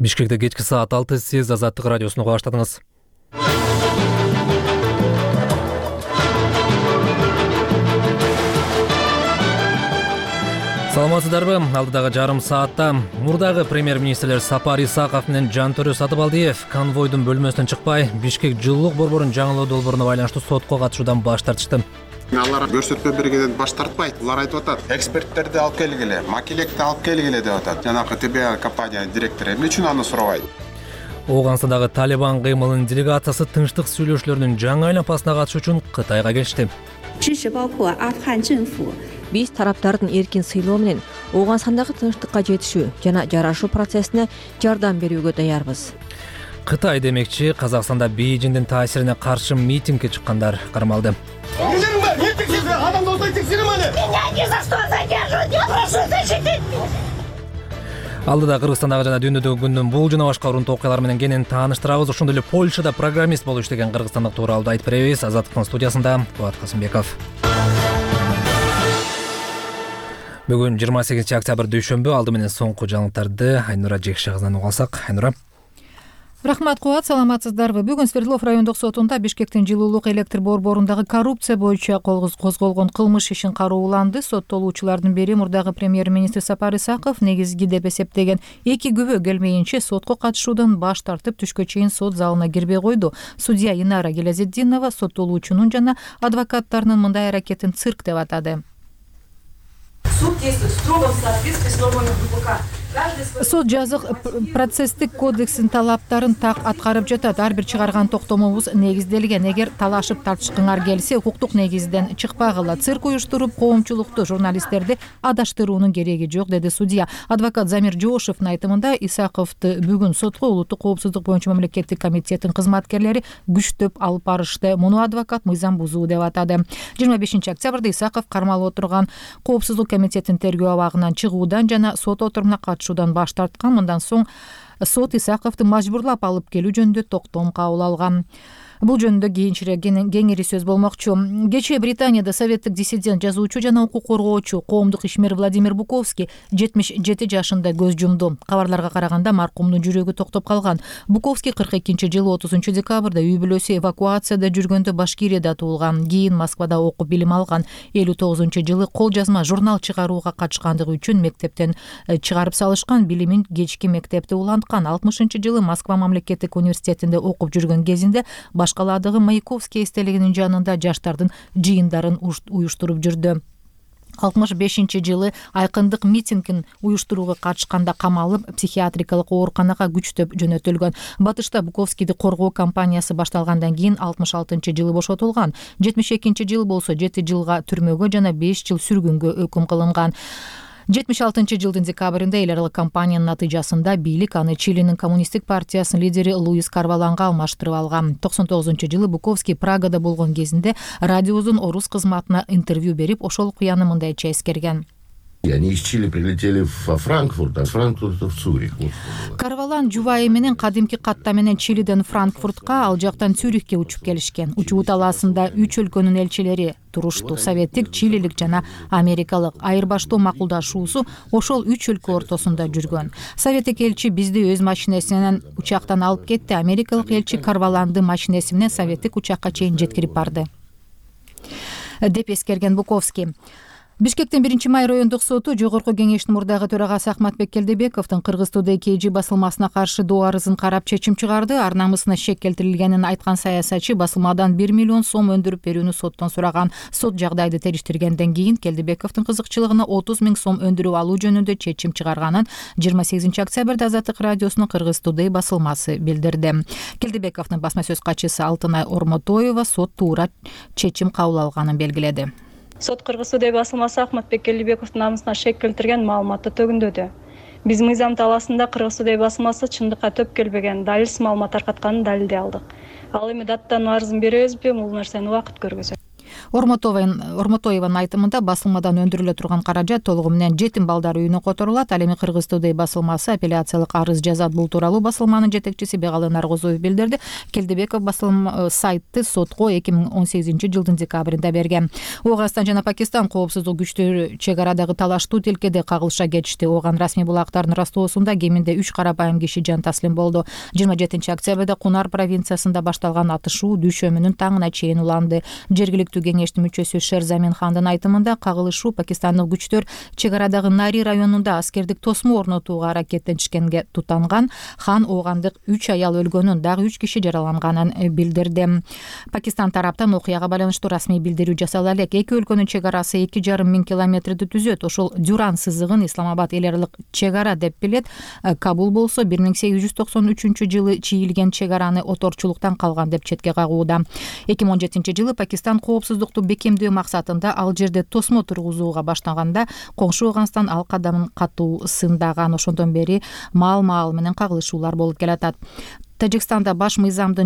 Бишкекте кечки саат 6 сиз Азаттык радиосуну уга баштадыңыз. Саламатсыздарбы? Алдыдагы жарым саатта мурдагы премьер-министрлер Сапар Исаков менен Жантөрө Сатыбалдиев конвойдун бөлмөсүнөн чыкпай, Бишкек жылуулук борборун жаңылоо долбооруна байланыштуу сотко катышуудан баш тартышты. Алар көрсөтмө бергенден баш тартпайт. Улар айтып атат, эксперттерди алып келгиле, макелекти алып келгиле деп атат. Жанагы ТБ компания директору эмне үчүн аны сурабайт? Ооганстандагы Талибан кыймылынын делегациясы тынчтык сүйлөшүүлөрүнүн жаңы айланпасына катышуу үчүн Кытайга келишти. Биз тараптардын эркин сыйлоо менен Ооганстандагы тынчтыкка жетишүү жана жарашуу процессине жардам берүүгө даярбыз. Кытай демекчи, Казакстанда Бейжиңдин таасирине каршы митингге чыккандар кармалды. Алдыда Кыргызстандагы жана дүйнөдөгү күндүн бул жана башка урунтуу окуялар менен кенен тааныштырабыз. Ошондой эле Польшада программист болуп иштеген кыргызстандык тууралуу айтып беребиз. Азаттыктын студиясында Кубат Касымбеков. Бүгүн 28 октябрь дүйшөмбү. Алды менен соңку жаңылыктарды Айнура Жекше кызынан уга алсак. Айнура. Рахмат, Кубат, саламатсыздарбы? Бүгүн Свердлов райондук сотунда Бишкектин жылуулук электр борборундагы коррупция боюнча козголгон кылмыш ишин карооланды. Соттолуучулардын бири мурдагы премьер-министр Сапар Исаков негизги деп эсептеген эки күбө келмейинче сотко катышуудан баш тартып, түшкө чейин сот залына кирбей койду. Судья Инара Гелязетдинова соттолуучунун жана адвокаттарынын мындай аракетин цирк деп атады. Суд действует строго в соответствии с нормами УПК. Сот жазык процесстик кодекстин талаптарын так аткарып жатат. Ар бир чыгарган токтомобуз негизделген. Эгер талашып тартышкыңар келсе, укуктук негизден чыкпагыла. Цирк уюштуруп, коомчулукту, журналисттерди адаштыруунун кереги жок, деди судья. Адвокат Замир Жошевдун айтымында Исаковду бүгүн сотко улуттук коопсуздук боюнча мамлекеттик комитеттин кызматкерлери күчтөп алып барышты. Муну адвокат мыйзам бузуу деп атады. 25 октябрда Исаков кармалып отурган коопсуздук комитеттин тергөө абагынан чыгуудан жана сот отурумуна катышуудан баш тарткан. Мындан соң сот Исаковду мажбурлап алып келүү жөнүндө токтом кабыл алган. Бул жөнүндө кийинчерээк кеңири сөз болмокчу. Кечээ Британияда советтик диссидент, жазуучу жана укук коргоочу, коомдук ишмер Владимир Буковский 77 жашында көз жумду. Кабарларга караганда маркумдун жүрөгү токтоп калган. Буковский 42-жылы 30 декабрда үй бүлөсү эвакуацияда жүргөндө Башкирияда туулган. Кийин Москвада окуп билим алган. 59-жылы кол жазма журнал чыгарууга катышкандыгы үчүн мектептен чыгарып салышкан. Билимин кечки мектепте уланткан. 60-жылы Москва мамлекеттик университетинде окуп жүргөн кезинде башкаладагы Маяковский эстелигинин жанында жаштардын жыйындарын уюштуруп жүрдү. 65-жылы айкындык митингин уюштурууга катышканда камалып, психиатрикалык ооруканага күчтөп жөнөтүлгөн. Батышта Буковскийди коргоо кампаниясы башталгандан кийин 66-жылы бошотулган. 72-жылы болсо 7 жылга түрмөгө жана 5 жыл сүргүнгө өкүм кылынган. 76-жылдын декабрында эл аралык кампаниянын натыйжасында бийлик аны Чилинин коммунисттик партиясынын лидери Луис Карваланга алмаштырып алган. 99-жылы Буковский Прагада болгон кезинде радиодун орус кызматына интервью берип, ошол окуяны мындайча эскерген. Они из Чили прилетели во Франкфурт, а Франкфурт в Цюрих. Карвалан жубайы менен кадимки катта менен Чилиден Франкфуртка, ал жактан Цюрихке учуп келишкен. Учуу талаасында 3 өлкөнүн элчилери турушту. Советтик, чилилик жана америкалык. Айырбаштоо макулдашуусу ошол 3 өлкө ортосунда жүргөн. Советтик элчи бизди өз машинесинен учактан алып кетти. Америкалык элчи Карваланды машинеси менен советтик учакка чейин жеткирип барды, деп эскерген Буковский. Бишкектин 1-май райондук соту Жогорку кеңештин мурдагы төрагасы Ахматбек Келдебековдун Кыргыз Today KG басылмасына каршы доо арызын карап чечим чыгарды. Ар намысына шек келтирилгенин айткан саясатчы басылмадан 1 миллион сом өндүрүп берүүнү соттон сураган. Сот жагдайды териштиргенден кийин Келдебековдун кызыкчылыгына 30 000 сом өндүрүп алуу жөнүндө чечим чыгарганын 28 октябрда Азаттык радиосунун Кыргыз Today басылмасы билдирди. Келдебековдун басма сөз катчысы Алтынай Ормотоева сот туура чечим кабыл алганын белгиледи. Сот Кыргыз Today басылмасы Ахматбек Келдебековдун намысына шек келтирген маалыматты төгүндөдү. Биз мыйзам талаасында Кыргыз Today басылмасы чындыкка төп келбеген далилсиз маалымат таркатканын далилдей алдык. Ал эми даттан арызын беребизби, бул нерсени убакыт көргөзөт. Ормотоеванын айтымында басылмадан өндүрүлө турган каражат толугу менен жетим балдар үйүнө которулат. Ал эми Кыргыз Today басылмасы апелляциялык арыз жазат. Бул тууралуу басылманын жетекчиси Бегалы Наргозоев билдирди. Келдебеков басылым сайты сотко 2018-жылдын декабрында берген. Оогастан жана Пакистан коопсуздук күчтөрү чек арадагы талаштуу тилкеде кагылыша кетишти. Ооган расмий булактардын растоосунда кеминде 3 карапайым киши жан таслим болду. 27-октябрда Кунар провинциясында башталган атышуу дүйшөмүнүн таңына чейин уланды. Жергиликтүү кеңештин мүчөсү Шерзамин Хандын айтымында кагылышуу пакистандык күчтөр чек арадагы Нари районунда аскердик тосмо орнотууга аракеттенишкенге тутанган. Хан оогандык 3 аял өлгөнүн, дагы 3 киши жараланганын билдирди. Пакистан тараптан окуяга байланыштуу расмий билдирүү жасала элек. Эки өлкөнүн чек арасы 2,5 миң километрди түзөт. Ошол Дюран сызыгын Исламабад эл аралык чек ара деп билет. Кабул болсо 1893-жылы чийилген чек араны оторчулуктан калган деп четке кагууда. 2017-жылы Пакистан коопсуздукту бекемдөө максатында ал жерде тосмо тургузууга баштаганда коңшу Ооганстан ал кадамын катуу сындаган. Ошондон бери маал менен кагылышуулар болуп келатат. Тажикстанда баш мыйзамдын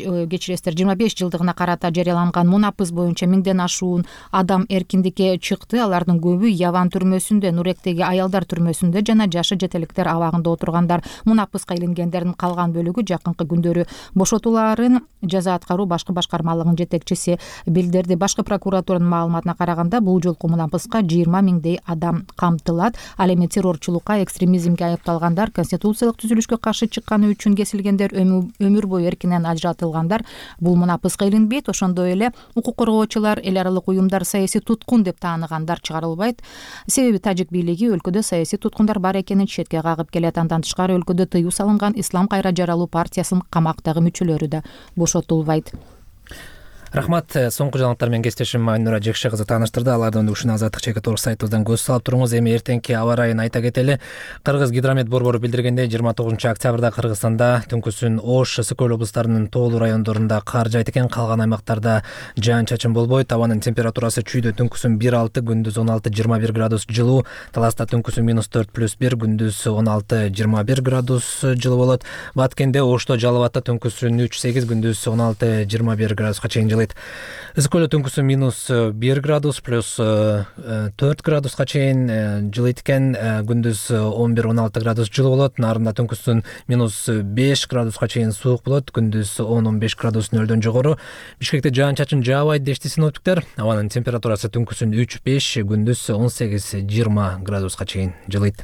25 жылдыгына карата жарыяланган мунапыз боюнча 1000ден ашуун адам эркиндикке чыкты. Алардын көбү Яван түрмөсүндө, Нуректеги аялдар түрмөсүндө жана жашы жетеликтер абагында отургандар. Мунапызга илингендердин калган бөлүгү жакынкы күндөрү бошотуларын жаза аткаруу башкы башкармалыгынын жетекчиси билдирди. Башкы прокуратуранын маалыматына караганда бул жолку мунапызга 20 миңдей адам камтылат. Ал эми террорчулукка, экстремизмге айыпталгандар, конституциялык түзүлүшкө каршы чыкканы үчүн кесилгендер, өмүр бою эркинен ажыратылгандар бул мунапызга илинбейт. Ошондой эле укук коргоочулар, эл аралык уюмдар саясий туткун деп тааныгандар чыгарылбайт. Себеби тажик бийлиги өлкөдө саясий туткундар бар экенин четке кагып келет. Андан тышкары өлкөдө тыюу салынган Ислам кайра жаралуу партиясынын камактагы мүчөлөрү да бошотулбайт. Рахмат. Соңку жаңылыктар менен кесиптешим Айнура Жекше кызы тааныштырды. Алардын ушуна Азаттык /Чекит/Орг сайтыбыздан көз салып туруңуз. Эми эртеңки аба ырайын айта кетели. Кыргыз гидромет борбору билдиргендей, 29-октябрда Кыргызстанда түнкүсүн Ош, Ысык-Көл облустарынын тоолуу райондорунда кар жайт экен. Калган аймактарда жаан-чачын болбойт. Абанын температурасы чүйдө түнкүсүн 1-6, күндүз 16-21 градус жылуу. Таласта түнкүсүн -4+1, күндүз 16-21 градус жылуу болот. Баткенде, Ошто, Жалал Абадта түнкүсүн 3-8, күндүз 16-21 градуска чейин жылыйт. Ысык-Көлдө түнкүсүн -1 градус плюс 4 градуска чейин жылыйт экен. Күндүз 11-16 градус жылуу болот. Нарында түнкүсүн -5 градуска чейин суук болот. Күндүз 10-15 градус нөлдөн жогору. Бишкекте жаан-чачын жаабайт дешти синоптиктер. Абанын температурасы түнкүсүн 3-5, күндүз 18-20 градуска чейин жылыйт.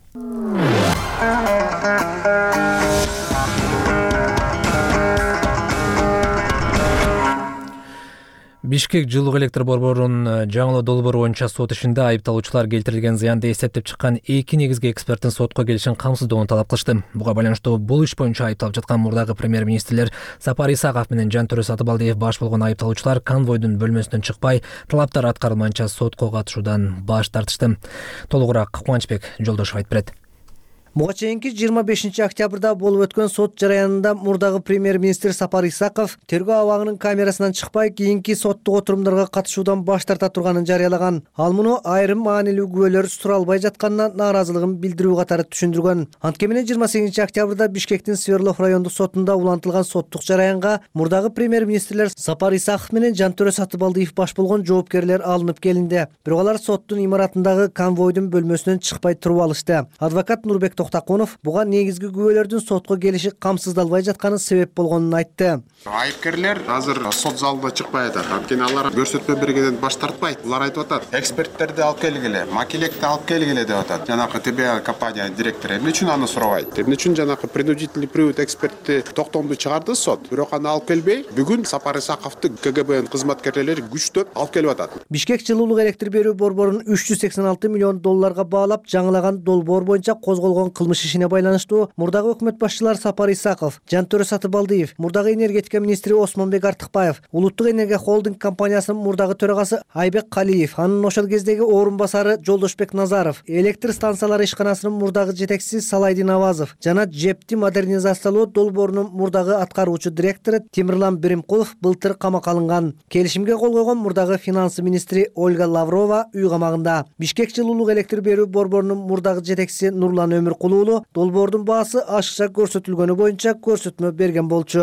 Бишкек жылуу электр борборунун жаңылоо долбоору боюнча сот ишинде айыпталуучулар келтирилген зыянды эсептеп чыккан 2 негизги эксперттин сотко келишин камсыздоону талап кылышты. Буга байланыштуу бул иш боюнча айыпталып жаткан мурдагы премьер-министрлер Сапар Исаков менен Жантөрө Сатыбалдиев баш болгон айыпталуучулар конвойдун бөлмөсүнөн чыкпай, талаптар аткарылмайынча сотко катышуудан баш тартышты. Толугураак Кубанычбек Жолдошов айтып берет. Буга чейинки 25-октябрда болуп өткөн сот жараянында мурдагы премьер-министр Сапар Исаков тергөө абагынын камерасынан чыкпай, кийинки соттук отурумдарга катышуудан баш тарта турганын жарыялаган. Ал муну айрым маанилүү күбөлөр суралбай жатканына нааразылыгын билдирүү катары түшүндүргөн. Анткени 28-октябрда Бишкектин Свердлов райондук сотунда улантылган соттук жараянга мурдагы премьер-министрлер Сапар Исаков менен Жантөрө Сатыбалдиев баш болгон жоопкерлер алынып келинди. Бирок алар соттун имаратындагы конвойдун бөлмөсүнөн чыкпай туруп алышты. Адвокат Нурбек Токтакунов буга негизги күбөлөрдүн сотко келиши камсыздалбай жатканы себеп болгонун айтты. Айыпкерлер азыр сот залында чыкпай атат. Анткени алар көрсөтмө бергенден баш тартпайт. Алар айтып атат, эксперттерди алып келгиле, макилекти алып келгиле деп атат. Жанагы ТБ компания директору эмне үчүн аны сурабайт? Эмне үчүн жанагы принудительный привод экспертти Токтомду чыгарды сот, бирок аны алып келбей, бүгүн Сапар Исаковду КГБнын кызматкерлери күчтөп алып келип атат. Бишкек жылуулук электр берүү борборунун 386 миллион долларга баалап жаңылаган долбоор боюнча козголгон кылмыш ишине байланыштуу мурдагы өкмөт башчылары Сапар Исаков, Жантөрө Сатыбалдиев, мурдагы энергетика министри Осмонбек Артыкбаев, Улуттук энергия холдинг компаниясынын мурдагы төрагасы Айбек Калиев, анын ошол кездеги орун басары Жолдошбек Назаров, электр станциялары ишканасынын мурдагы жетекчиси Салайдин Авазов жана ЖЭПти модернизациялоо долбоорунун мурдагы аткаруучу директору Тимирлан Биримкулов былтыр камакка алынган. Келишимге кол койгон мурдагы финансы министри Ольга Лаврова үй камагында. Бишкек жылуулук электр берүү борборунун мурдагы жетекчиси Нурлан Өмүркулуулу долбоордун баасы ашыкча көрсөтүлгөнү боюнча көрсөтмө берген болчу.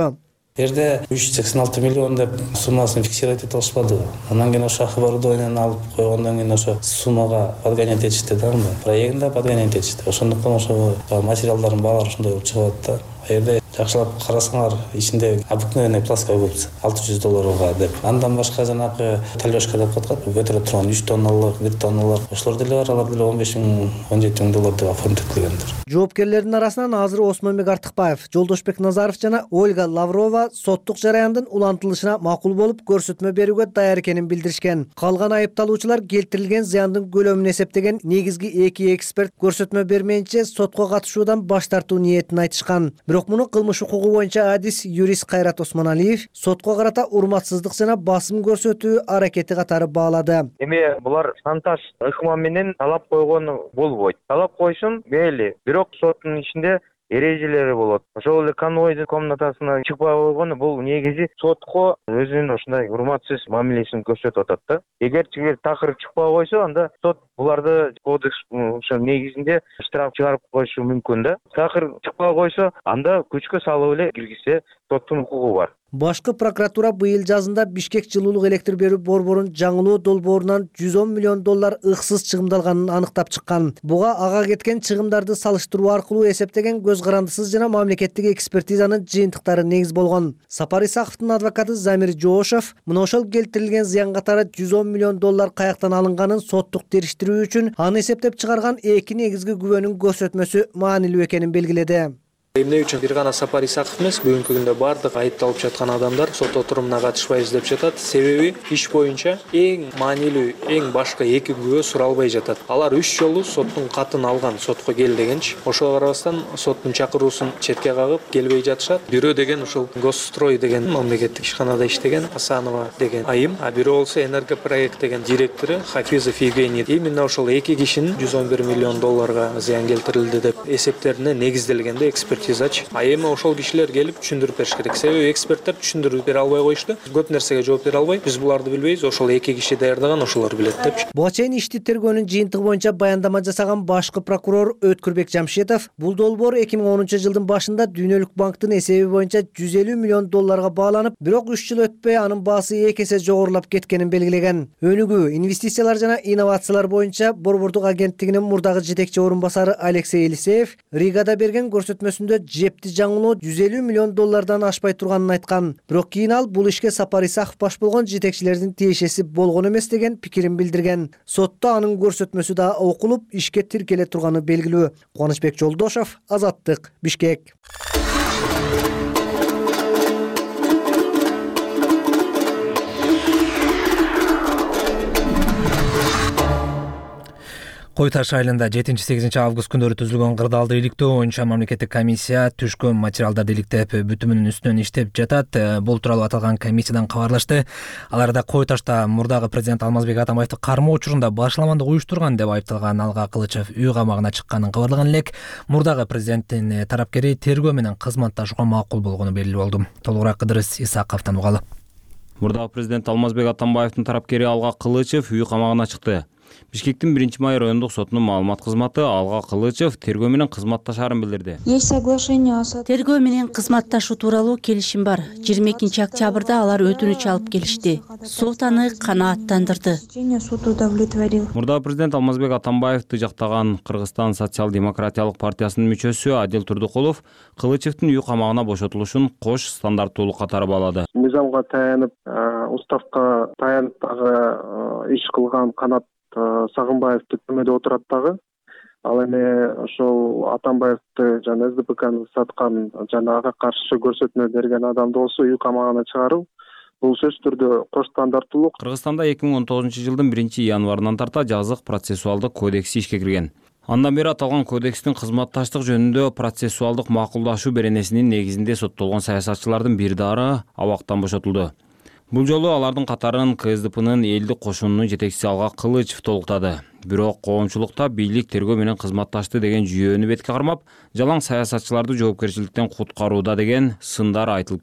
Жерде 386 миллион деп суммасын фиксировать ете алышпады. Анан кийин ошо оборудованияны алып койгондон кийин ошо суммага подгонять этишти да, проектинде подгонять этишти. Ошондуктан ошо материалдардын баалары ошондой болуп чыгып атат да. Жерде жакшылап карасаңар, ичинде обыкновенный пластиковый губка $600 деп. Андан башка жанагы талёшка деп коет, көтөрө турган 3 тонналык, 1 тонналык ошолор деле бар, алар деле $15,000-17,000 деп оформдетилгендир. Жоопкерлердин арасынан азыр Осмонбек Артыкбаев, Жолдошбек Назаров жана Ольга Лаврова соттук жараяндын улантылышына макул болуп көрсөтмө берүүгө даяр экенин билдиришкен. Калган айыпталуучулар келтирилген зыяндын көлөмүн эсептеген негизги 2 эксперт көрсөтмө бермейинче сотко катышуудан баш тартуу ниетин айтышкан. Бирок муну кылмыш укугу боюнча адис юрист Кайрат Осмоналиев сотко карата урматсыздык жана басым көрсөтүү аракети катары баалады. Эми булар шантаж ыкма менен талап койгону болбойт. Талап койсун, мейли. Бирок соттун ичинде эрежелери болот. Ошол эле конвойдун комнатасына чыкпай койгону бул негизи сотко өзүнүн ушундай урматсыз мамилесин көрсөтүп атат да. Эгер такыр чыкпай койсо, анда сот буларды кодекс ошо негизинде штраф чыгарып коюшу мүмкүн да. Такыр чыкпай койсо, анда күчкө салып эле киргизсе соттун укугу бар. Башкы прокуратура быйыл жазында Бишкек жылуулук электр берүү борборун жаңылоо долбоорунан $110 миллион ыксыз чыгымдалганын аныктап чыккан. Буга ага кеткен чыгымдарды салыштыруу аркылуу эсептеген көз карандысыз жана мамлекеттик экспертизанын жыйынтыктары негиз болгон. Сапар Исаковдун адвокаты Замир Жоошев мына ошол келтирилген зыян катары $110 миллион каяктан алынганын соттук териштирүү үчүн аны эсептеп чыгарган 2 негизги күбөнүн көрсөтмөсү маанилүү экенин белгиледи. Эмне үчүн бир гана Сапар Исаков эмес, бүгүнкү күндө бардык айыпталып жаткан адамдар сот отурумуна катышпайбыз деп жатат. Себеби иш боюнча эң маанилүү, эң башкы 2 күбө суралбай жатат. Алар 3 жолу соттун катын алган, сотко кел дегенчи. Ошого карабастан соттун чакыруусун четке кагып келбей жатышат. Бирөө деген ушул Госстрой деген мамлекеттик ишканада иштеген Асанова деген айым, а бирөө болсо Энергопроект деген директору Хафизов Евгений. Именно ошол 2 кишинин $111 миллион зыян келтирилди деп эсептерине негизделгенде экспертизач. А эми ошол кишилер келип түшүндүрүп бериш керек. Себеби эксперттер түшүндүрүп бере албай коюшту. Көп нерсеге жооп бере албай, биз буларды билбейбиз, ошол 2 киши даярдаган, ошолор билет деп. Буга чейин ишти тергөөнүн жыйынтыгы боюнча баяндама жасаган башкы прокурор Өткүрбек Жамшетов бул долбоор 2010-жылдын башында Дүйнөлүк банктын эсеби боюнча $150 миллион бааланып, бирок 3 жыл өтпөй анын баасы 2 эсе жогорулап кеткенин белгилеген. Өнүгүү, инвестициялар жана инновациялар боюнча борбордук агенттигинин мурдагы жетекчи орун басары Алексей Елисеев Ригада берген көрсөтмөсүндө жепти жаңылоо $150 миллион ашпай турганын айткан. Бирок кийин ал бул ишке Сапар Исаков баш болгон жетекчилердин тиешеси болгон эмес деген пикирин билдирген. Сотто анын көрсөтмөсү да окулуп, ишке тиркеле турганы белгилүү. Кубанычбек Жолдошев, Азаттык, Бишкек. Кой Таш айылында 7-8 август күндөрү түзүлгөн кырдаалды иликтөө боюнча мамлекеттик комиссия түшкөн материалдарды иликтеп бүтүмүнүн үстүнөн иштеп жатат. Бул тууралуу аталган комиссиядан кабарлашты. Аларда Кой Ташта мурдагы президент Алмазбек Атамбаевди кармоо учурунда башаламандык уюштурган деп айыпталган Алга Кылычев үй камагына чыкканын кабарлаган элек. Мурдагы президенттин тарапкери тергөө менен кызматташууга макул болгону белгилүү болду. Толугураак Кыдырыс Исаковдон угалы. Мурдагы президент Алмазбек Атамбаевдин тарапкери Алга Кылычев үй камагына чыкты. Бишкектин 1-май райондук сотунун маалымат кызматы Алга Кылычев тергөө менен кызматташаарын билдирди. Тергөө менен кызматташуу тууралуу келишим бар. 22 октябрда алар өтүнүч алып келишти. Сот аны канааттандырды. Мурдагы президент Алмазбек Атамбаевди жактаган Кыргызстан социал-демократиялык партиясынын мүчөсү Адил Турдукулов Кылычевдин үй камагына бошотулушун кош стандарттуулук катары баалады. Мыйзамга таянып, уставка таянып дагы иш кылган Канат Сагынбаев түрмөдө отурат дагы. Ал эми ошол Атамбаевди жана СДПКны саткан жана ага каршы көрсөтмө берген адамды болсо үй камагына чыгаруу бул сөзсүз түрдө кош стандарттуулук. Кыргызстанда 2019-жылдын 1-январынан тарта жазык процессуалдык кодекси ишке кирген. Андан бери аталган кодекстин кызматташтык жөнүндө процессуалдык макулдашуу беренесинин негизинде соттолгон саясатчылардын бир дары абактан бошотулду. Бул жолу алардын катарын КСДПнын элдик кошунунун жетекчиси Алга Кылычев толуктады. Бирок коомчулукта бийлик тергөө менен кызматташты деген жүйөнү бетке кармап, жалаң саясатчыларды жоопкерчиликтен куткарууда деген сындар айтылып келет.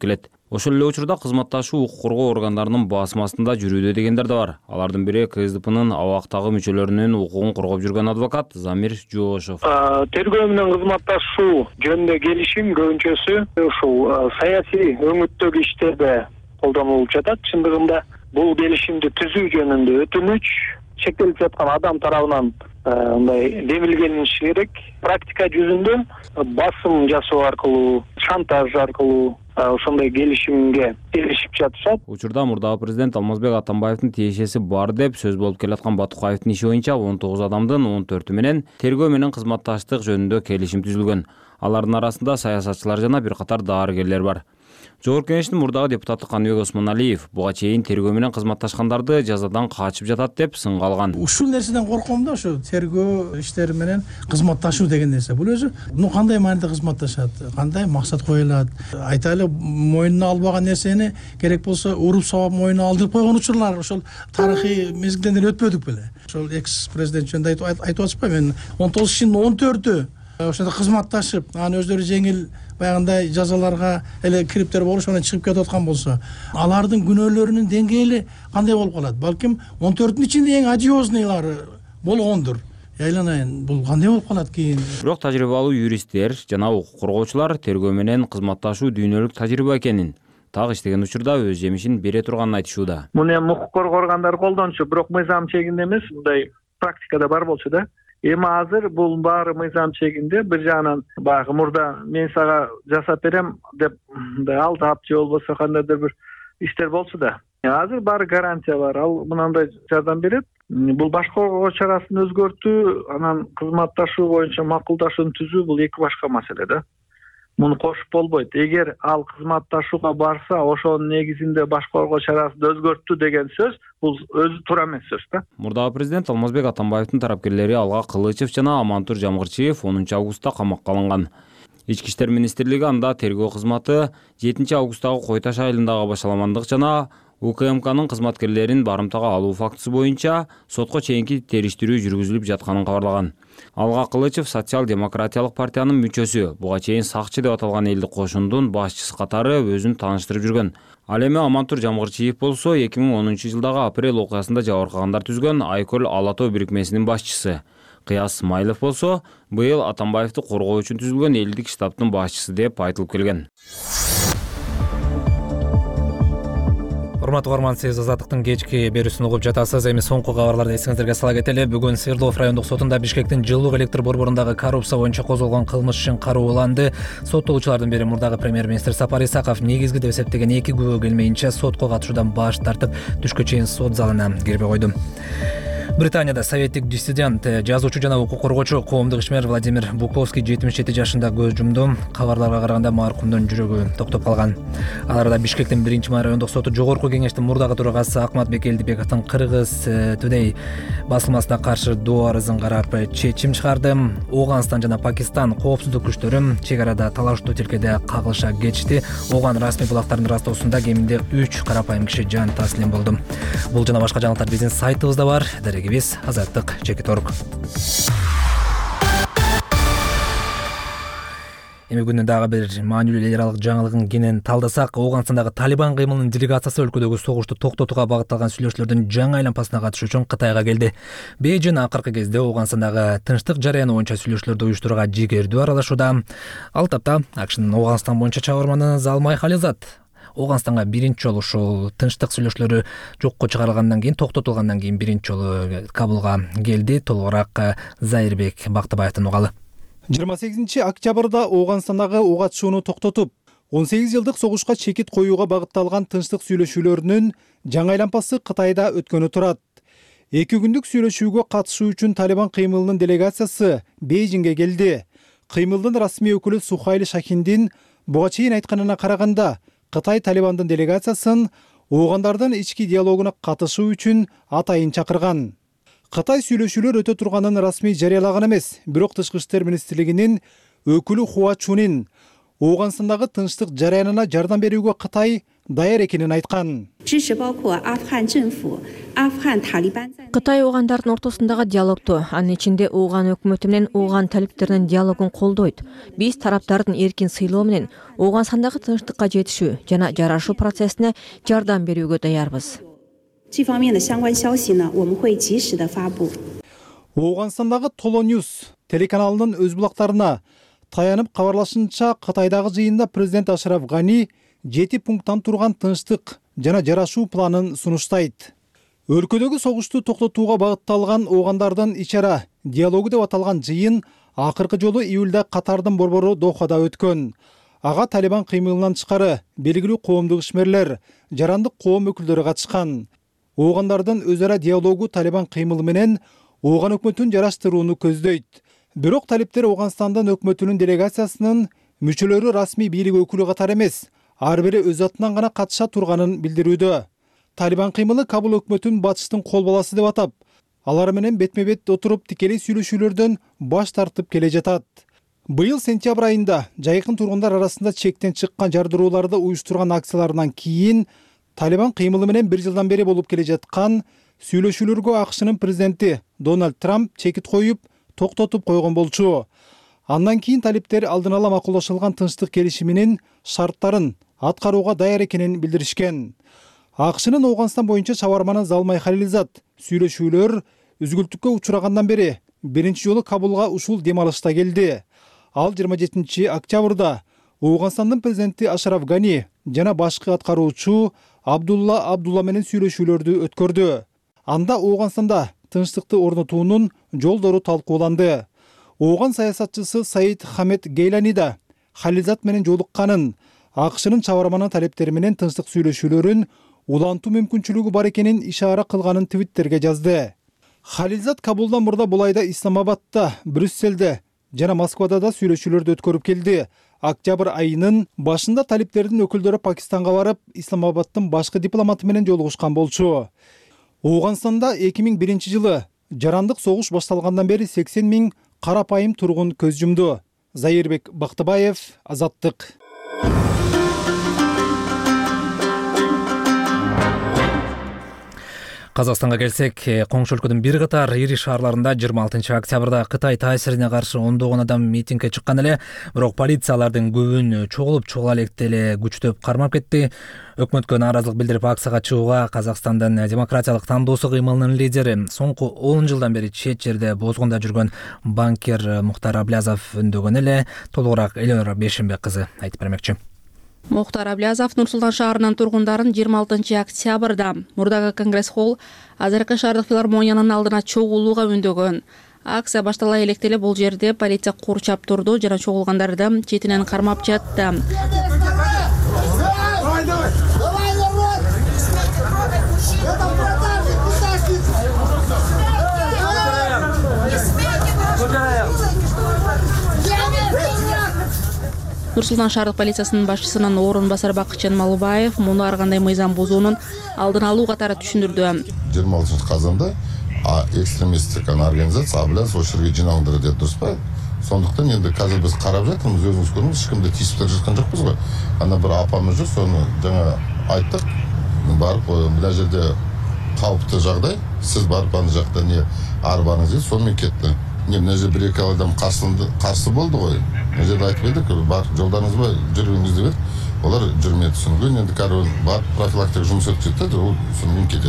Ошол эле учурда кызматташуу укук коргоо органдарынын басым астында жүрүүдө дегендер да бар. Алардын бири КСДПнын абактагы мүчөлөрүнүн укугун коргоп жүргөн адвокат Замир Жоошов. Тергөө менен кызматташуу жөнүндө келишим көбүнчөсү ушул саясий өңүттөгү иштерде колдонулуп жатат. Чындыгында бул келишимди түзүү жөнүндө өтүнүч чектелип жаткан адам тарабынан мындай демилгениши керек. Практика жүзүндө басым жасоо аркылуу, шантаж аркылуу ошондой келишимге келишип жатышат. Учурда мурдагы президент Алмазбек Атамбаевдин тиешеси бар деп сөз болуп келаткан Батукаевдин иши боюнча 19 адамдын 14 менен тергөө менен кызматташтык жөнүндө келишим түзүлгөн. Алардын арасында саясатчылар жана бир катар дарыгерлер бар. Жогорку Кеңештин мурдагы депутаты Каныбек Осмоналиев буга чейин тергөө менен кызматташкандарды жазадан качып жатат деп сынга алган. Ушул нерседен корком да, ошо тергөө иштери менен кызматташуу деген нерсе. Бул өзү кандай мааниде кызматташат, кандай максат коюлат. Айтайлы мойнуна албаган нерсени керек болсо уруп сабап мойнуна алдырып койгон учурлар ошол тарыхый мезгилден эле өтпөдүк беле. Ошол экс президент жөнүндө айтып атышпайбы, мен 19-ишин 14-ү ошондо кызматташып, анан өздөрү жеңил баягындай жазаларга эле кириптер болуш, анан чыгып кетип аткан болсо, алардын күнөөлөрүнүн деңгээли кандай болуп калат? Балким 14-ün ичинде эң ажиозныйлары болгондур. Айланайын, бул кандай болуп калат кийин? Бирок тажрыйбалуу юристтер жана укук коргоочулар тергөө менен кызматташуу дүйнөлүк тажрыйба экенин, так иштеген учурда өз жемишин бере турганын айтышууда. Муну эми укук коргоо органдары колдончу, бирок мыйзам чегинде эмес, мындай практикада бар болчу да. Эми азыр бул баары мыйзам чегинде. Бир жагынан баягы мурда мен сага жасап берем деп алдап же болбосо кандайдыр бир иштер болчу да. Азыр баары гарантия бар. Ал мынандай жардам берет. Бул баш коргоо чарасын өзгөртүү, анан кызматташуу боюнча макулдашууну түзүү бул эки башка маселе да. Муну кошуп болбойт. Эгер ал кызматташууга барса, ошонун негизинде баш коргоо чарасын өзгөрттү деген сөз, бул өзү туура эмес сөз да. Мурдагы президент Алмазбек Атамбаевдин тарапкерлери Алга Кылычев жана Амантур Жамгырчиев 10-августта камакка алынган. Ички иштер министрлиги анда тергөө кызматы 7-августтагы Кой Таш айылындагы башаламандык жана УКМКнын кызматкерлерин барымтага алуу фактысы боюнча сотко чейинки териштирүү жүргүзүлүп жатканын кабарлаган. Алга Кылычев социал-демократиялык партиянын мүчөсү, буга чейин сакчы деп аталган элдик кошундун башчысы катары өзүн тааныштырып жүргөн. Ал эми Амантур Жамгырчиев болсо 2010-жылдагы апрель окуясында жабыркагандар түзгөн Айкөл Алатоо бирикмесинин башчысы. Кыяс Смайлов болсо быйыл Атамбаевди коргоо үчүн түзүлгөн элдик штабтын башчысы деп айтылып келген. Урматтуу угарман, сиз Азаттыктын кечки берүүсүн угуп жатасыз. Эми соңку кабарларды эсиңиздерге сала кетели. Бүгүн Свердлов райондук сотунда Бишкектин жылуулук электр борборундагы коррупция боюнча козголгон кылмыш ишин карооланды. Соттолуучулардын бири мурдагы премьер-министр Сапар Исаков негизги деп эсептеген 2 күбө келмейинче сотко катышуудан баш тартып, түшкө чейин сот залына кирбей койду. Британияда советтик диссидент, жазуучу жана укук коргоочу коомдук ишмер Владимир Буковский 77 жашында көз жумду. Кабарларга караганда маркумдун жүрөгү токтоп калган. Ал арада Бишкектин 1-май райондук соту Жогорку Кеңештин мурдагы төрагасы Акматбек Элдибековдун Кыргыз Today басылмасына каршы доо арызын карап чечим чыгарды. Ооганстан жана Пакистан коопсуздук күчтөрү чек арада талаштуу тилкеде кагылыша кетишти. Ооган расмий булактардын растоосунда кеминде 3 карапайым киши жан таслим болду. Бул жана башка жаңылыктар биздин сайтыбызда бар. Биз Азаттык Чекиторг. Эми күнүн дагы бир маанилүү эл аралык жаңылыгын кенен талдасак, Ооганстандагы Талибан кыймылынын делегациясы өлкөдөгү согушту токтотууга багытталган сүйлөшүүлөрдүн жаңы айланпасына катышуу үчүн Кытайга келди. Бейжин акыркы кезде Ооганстандагы тынчтык жарыяны боюнча сүйлөшүүлөрдү уюштурууга жигердүү аралашууда. Ал тапта АКШнын Ооганстан боюнча чабарманы Залмай Хализат Ооганстанга биринчи жолу ушул тынчтык сүйлөшүүлөрү жокко чыгарылгандан кийин, токтотулгандан кийин биринчи жолу Кабулга келди. Толугураак Зайырбек Бактыбаевдин угалы. 28-октябрда Ооганстандагы ок атышууну токтотуп, 18 жылдык согушка чекит коюуга багытталган тынчтык сүйлөшүүлөрүнүн жаңы айланпасы Кытайда өткөнү турат. 2 күндүк сүйлөшүүгө катышуу үчүн Талибан кыймылынын делегациясы Бейжиңге келди. Кыймылдын расмий өкүлү Сухайли Шахиндин буга чейин айтканына караганда, Кытай Талибандын делегациясын оогандардын ички диалогуна катышуу үчүн атайын чакырган. Кытай сүйлөшүүлөр өтө турганын расмий жарыялаган эмес, бирок Тышкы иштер министрлигинин өкүлү Хуа Чунин Ооганстандагы тынчтык жарыянына жардам берүүгө Кытай даяр экенин айткан. Кытай оогандардын ортосундагы диалогду, анын ичинде ооган өкмөтү менен ооган талиптеринин диалогун колдойт. Биз тараптардын эркин сыйлоо менен ооган сандагы тынчтыкка жетишүү жана жарашуу процессине жардам берүүгө даярбыз. Ооганстандагы Толо Ньюс телеканалынын өз булактарына таянып кабарлашынча, Кытайдагы жыйында президент Ашраф Гани 7 пункттан турган тынчтык жана жарашуу планын сунуштайт. Өлкөдөгү согушту токтотууга багытталган оогандардын ичара диалогу деп аталган жыйын акыркы жолу июлда Катардын борбору Дохада өткөн. Ага Талибан кыймылынан тышкары белгилүү коомдук ишмерлер, жарандык коом өкүлдөрү катышкан. Оогандардын өз ара диалогу Талибан кыймылы менен ооган өкмөтүн жараштырууну көздөйт. Бирок талиптер Ооганстандын өкмөтүнүн делегациясынын мүчөлөрү расмий бийлик өкүлү катары эмес, ар бири өз атынан гана катыша турганын билдирүүдө. Талибан кыймылы Кабул өкмөтүн батыштын кол баласы деп атап, алар менен бетме-бет отуруп тикелей сүйлөшүүлөрдөн баш тартып келе жатат. Быйыл сентябрь айында жайкын тургундар арасында чектен чыккан жардырууларды уюштурган акцияларынан кийин Талибан кыймылы менен 1 жылдан бери болуп келе жаткан сүйлөшүүлөргө АКШнын президенти Дональд Трамп чекит коюп, токтотуп койгон болчу. Андан кийин талиптер алдын ала макулдашылган тынчтык келишиминин шарттарын аткарууга даяр экенин билдиришкен. АКШнын Ооганстан боюнча чабарманы Залмай Халилзат сүйлөшүүлөр үзгүлтүккө учурагандан бери биринчи жолу Кабулга ушул дем алышта келди. Ал 27 октябрда Ооганстандын президенти Ашраф Гани жана башкы аткаруучу Абдулла менен сүйлөшүүлөрдү өткөрдү. Анда Ооганстанда тынчтыкты орнотуунун жолдору талкууланды. Ооган саясатчысы Саид Хамед Гейлани да Халилзат менен жолукканын, АКШнын чабарманы талептери менен тынчтык сүйлөшүүлөрүн улантуу мүмкүнчүлүгү бар экенин ишара кылганын Твиттерге жазды. Халилзат Кабулдан мурда бул айда Исламабадда, Брюсселде жана Москвада да сүйлөшүүлөрдү өткөрүп келди. Октябрь айынын башында талиптердин өкүлдөрү Пакистанга барып, Исламабадтын башкы дипломаты менен жолугушкан болчу. Ооганстанда 2001 жылы жарандык согуш башталгандан бери 80 000 карапайым тургун көз жумду. Зайырбек Бактыбаев, Азаттык. Казакстанга келсек, коңшу өлкөдүн бир катар ири шаарларында 26 октябрда Кытай таасирине каршы ондогон адам митингге чыккан эле, бирок полиция алардын көбүн чогулуп элек деле күчтөп кармап кетти. Өкмөткө нааразылык билдирип акцияга чыгууга Казакстандын демократиялык тандоосу кыймылынын лидери, соңку 10 жылдан бери чет жерде бозгунда жүргөн банкир Мухтар Аблязов үндөгөн эле. Толугураак Элёнора Бешенбек кызы айтып бермекчи. Мухтар Аблязов Нур-Султан шаарынын тургундарын 26 октябрда мурдагы Конгресс-холл Азыркы шаардык филармониянын алдына чогулууга үндөгөн. Акция баштала электе эле бул жерде полиция курчап турду жана чогулгандарды четинен кармап жатты. Нур-Султан шаардык полициясынын башчысынын орун басары Бакытжан Малыбаев муну ар кандай мыйзам бузуунун алдын алуу катары түшүндүрдү. 26 казанда экстремисттик организация Аблязов ошол жерге жиналыңдар деп турушпайбы? Сондуктан энди азыр биз карап жатырмыз, өзүңүз көрүңүз, эч кимди тийиштирип жаткан жокпуз го. Анда бир апамыз жүр, сону жаңа айттык. Барып, мына жерде калыптуу жагдай, сиз барып аны жакта не арбаңыз дейт, сонун кетти. Мына жерде бир-эки адам каршы болду го. Мына жерде айтып едик, бар жолдоруңуз бар, жүрүңүз деп. Олар жүрмөй түшүнгөн, энди карып бар профилактика жумуш өтүп жатты, ол сонун кетет.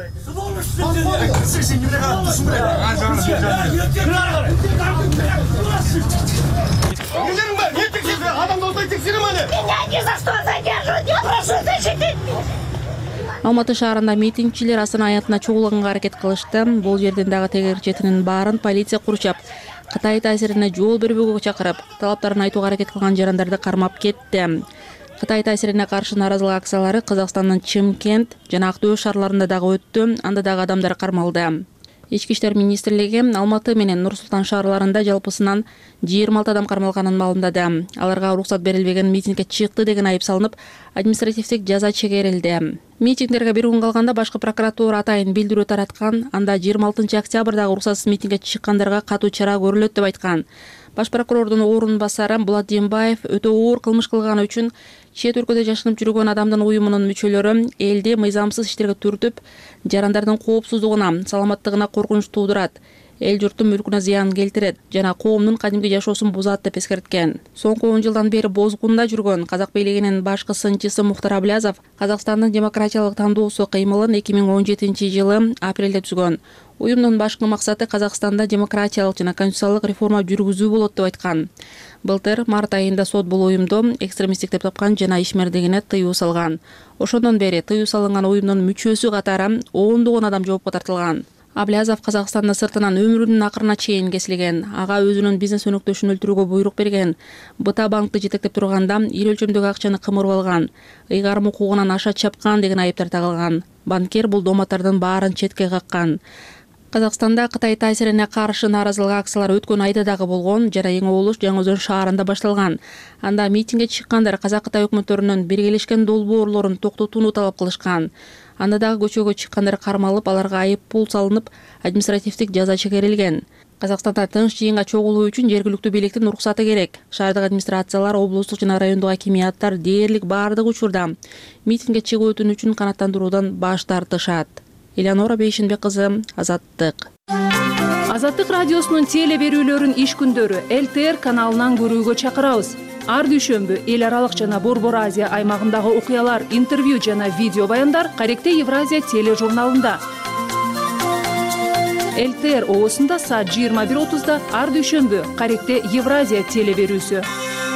Алматы шаарында митингчилер Астана аянтына чогулганга аракет кылышты. Бул жерден дагы тегер четинин баарын полиция курчап, Кытай таасирине жол бербөөгө чакырып, талаптарын айтууга аракет кылган жарандарды кармап кетти. Кытай таасирине каршы нааразылык акциялары Казакстандын Чымкент жана Актөө шаарларында дагы өттү. Анда дагы адамдар кармалды. Ички иштер министрлиги Алматы менен Нур-Султан шаарларында жалпысынан 26 адам кармалганын маалымдады. Аларга уруксат берилбеген митингге чыкты деген айып салынып, административдик жаза чегерилди. Митингдерге бир күн калганда башкы прокуратура атайын билдирүү тараткан. Анда 26 октябрдагы уруксатсыз митингге чыккандарга катуу чара көрүлөт деп айткан. Баш прокурордун орун басары Булат Дембаев өтө оор кылмыш кылганы үчүн чет өлкөдө жашынып жүргөн адамдын уюмунун мүчөлөрү элди мыйзамсыз иштерге түртүп, жарандардын коопсуздугуна, саламаттыгына коркунуч туудурат, эл журттун мүлкүнө зыян келтирет жана коомдун кадимки жашоосун бузат деп эскерткен. Соңку 10 жылдан бери бозгунда жүргөн казак бийлигинин башкы сынчысы Мухтар Аблязов Казакстандын демократиялык тандоосу кыймылын 2017-жылы апрелде түзгөн. Уюмдун башкы максаты Казакстанда демократиялык жана конституциялык реформа жүргүзүү болот деп айткан. Былтыр март айында сот бул уюмду экстремисттик деп тапкан жана ишмердигине тыюу салган. Ошондон бери тыюу салынган уюмдун мүчөсү катары ондогон адам жоопко тартылган. Аблязов Казакстанда сыртынан өмүрүнүн акырына чейин кесилген. Ага өзүнүн бизнес өнөктөшүн өлтүрүүгө буйрук берген. Быта банкты жетектеп турганда эл өлчөмдөгү акчаны кымырып алган, ыйгарым укугунан аша чапкан деген айыптар тагылган. Банкир бул доматтардын баарын четке каккан. Казакстанда Кытай таасирине каршы нааразылык акциялары өткөн айда дагы болгон жана эң олуш Жаңы Өзөн шаарында башталган. Анда митингге чыккандар Казак-Кытай өкмөттөрүнүн биргелешкен долбоорлорун токтотууну талап кылышкан. Анда дагы көчөгө чыккандар кармалып, аларга айып пул салынып, административдик жаза чегерилген. Казакстанда тынч жыйынга чогулуу үчүн жергиликтүү бийликтин уруксаты керек. Шаардык администрациялар, облустук жана райондук акимияттар дээрлик баардык учурда митингге чыгуу үтүнүчүн канааттандыруудан баш тартышат. Элеонора Бейшинбек кызы, Азаттык. Азаттык радиосунун теле берүүлөрүн иш күндөрү ЛТР каналынан көрүүгө чакырабыз. Ар дүйшөмбү эл аралык жана Борбор Азия аймагындагы окуялар, интервью жана видео баяндар Каректе Евразия тележурналында. ЛТР оосунда саат 21:30 ар дүйшөмбү Каректе Евразия теле берүүсү.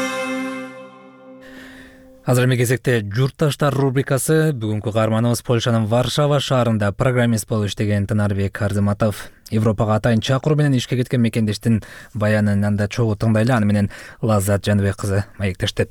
Азыр эми кезекте журтташтар рубрикасы. Бүгүнкү каарманыбыз Польшанын Варшава шаарында программист болуп иштеген Тынарбек Арзыматов Европага атайын чакыруу менен ишке кеткен мекендештин баянын анда чогуу тыңдайлы. Аны менен Лаззат Жаныбек кызы маектештет.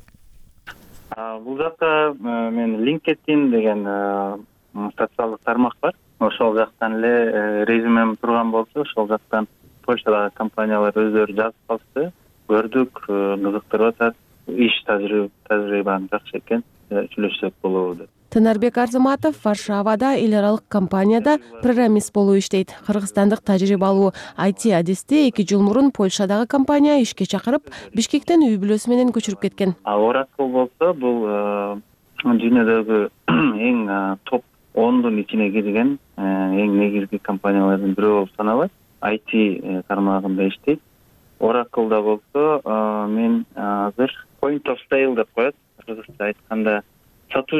Бул жакта мен LinkedIn деген социалдык тармак бар. Ошол жактан эле резюмем турган болчу. Ошол жактан Польшадагы компаниялар өздөрү жазып калышты. Көрдүк, кызыктырып атат. Иш тажрыйбам жакшы экен, сүйлөшсөк болобу деп. Тынарбек Арзыматов Варшавада эл аралык компанияда программист болуп иштейт. Кыргызстандык тажрыйбалуу IT адисти 2 жыл мурун Польшадагы компания ишке чакырып, Бишкектен үй бүлөсү менен көчүрүп кеткен. Oracle болсо бул дүйнөдөгү эң топ 10-дун ичине кирген эң негизги компаниялардын бирөө болуп саналат. IT тармагында иштейт. Oracle'да болсо мен азыр point of sale деп коет. Кыргызча айтканда сатуу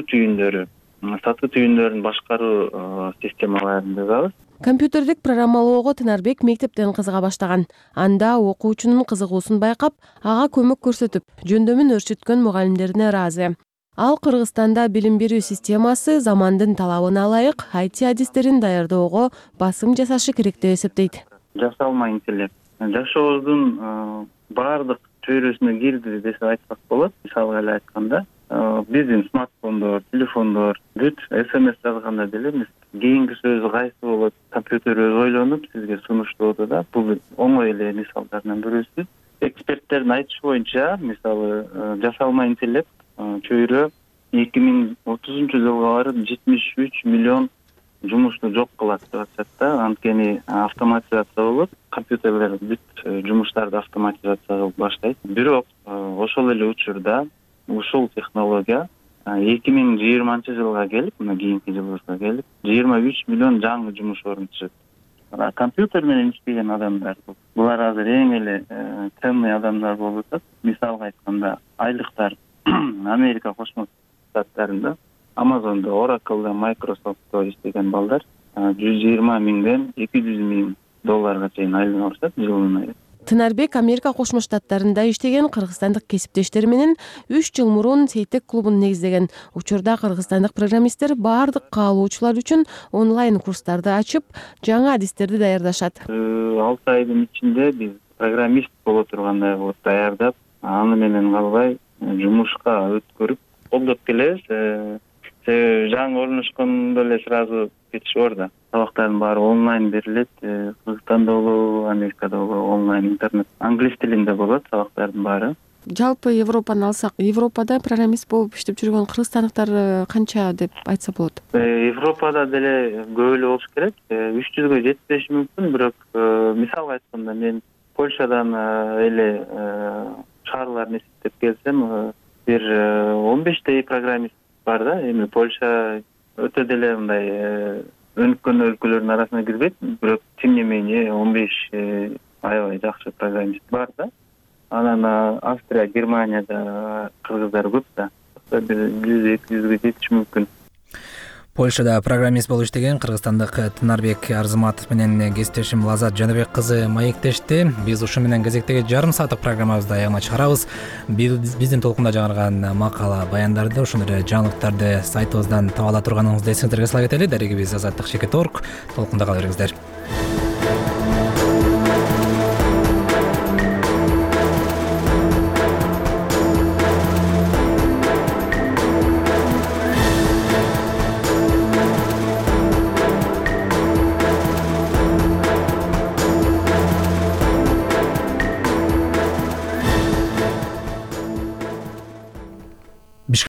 түйүндөрүн башкаруу системаларын жазабыз. Компьютердик программалоого Тынарбек мектептен кызыга баштаган. Анда окуучунун кызыгуусун байкап, ага көмөк көрсөтүп, жөндөмүн өрчүткөн мугалимдерине ыраазы. Ал Кыргызстанда билим берүү системасы замандын талабына ылайык IT адистерин даярдоого басым жасашы керек деп эсептейт. Жасалма интеллект жашообуздун баардык чөйрөсүнө кирди десе айтсак болот. Мисалы эле айтканда, биздин смартфондор, телефондор, бүт SMS жазганда деле эмес. Кийинки сөзү кайсы болот, компьютер өзү ойлонуп сизге сунуштоодо да. Бул оңой эле мисалдардан бирөөсү. Эксперттердин айтышы боюнча, мисалы жасалма интеллект чөйрө 2030-жылга барып 73 миллион жумушту жок кылат деп атышат да. Анткени автоматизация болот, компьютерлер бүт жумуштарды автоматизация кылып баштайт. Бирок ошол эле учурда ушул технология 2020-жылга келип, мына кийинки жылга келип, 23 миллион жаңы жумуш орун түзөт. Компьютер менен иштеген адамдар булар азыр эң эле ценный адамдар болуп атат. Мисалга айтканда, айлыктар Америка Кошмо Штаттарында, Amazon'da, Oracle'da, Microsoft'ta иштеген балдар 120 миңден 200 миң долларга чейин айлык алышат жылына. Тынарбек Америка Кошмо Штаттарында иштеген кыргызстандык кесиптештери менен 3 жыл мурун Сейтек клубун негиздеген. Учурда кыргызстандык программисттер баардык каалоочулар үчүн онлайн курстарды ачып, жаңы адистерди даярдашат. 6 айдын ичинде биз программист боло тургандай болуп даярдап, аны менен калбай жумушка өткөрүп колдоп келебиз. Жаңы орношкондо эле сразу кетиш орда. Сабактардын баары онлайн берилет. Кыргызстанда болобу, Америкада болобу онлайн интернет. Англис тилинде болот сабактардын баары. жалпы Европаны алсак, Европада программист болуп иштеп жүргөн кыргызстандыктар канча деп айтса болот? Европада деле көп эле болуш керек. 300гө жетпеши мүмкүн, бирок мисалга айтканда мен Польшадан эле шаарларын эсептеп келсем, бир 15 программист бар да. Эми Польша өтө деле мындай өнүккөн өлкөлөрдүн арасына кирбейт, бирок тем не менее 15 аябай жакшы программист бар да. Анан Австрия, Германияда кыргыздар көп да. Бир 100-200гө жетиши мүмкүн. Польшада программист болуп иштеген кыргызстандык Тынарбек Арзыматов менен кесиптешим Лазат Жаныбек кызы маектешти. Биз ушу менен кезектеги жарым сааттык программабызды аягына чыгарабыз. Биздин толкунда жаңырган макала, баяндарды, ошондой эле жаңылыктарды сайтыбыздан таба ала турганыңызды эсиңиздерге сала кетели. Дарегибиз Азаттык Шекет.org. Толкунда кала бериңиздер.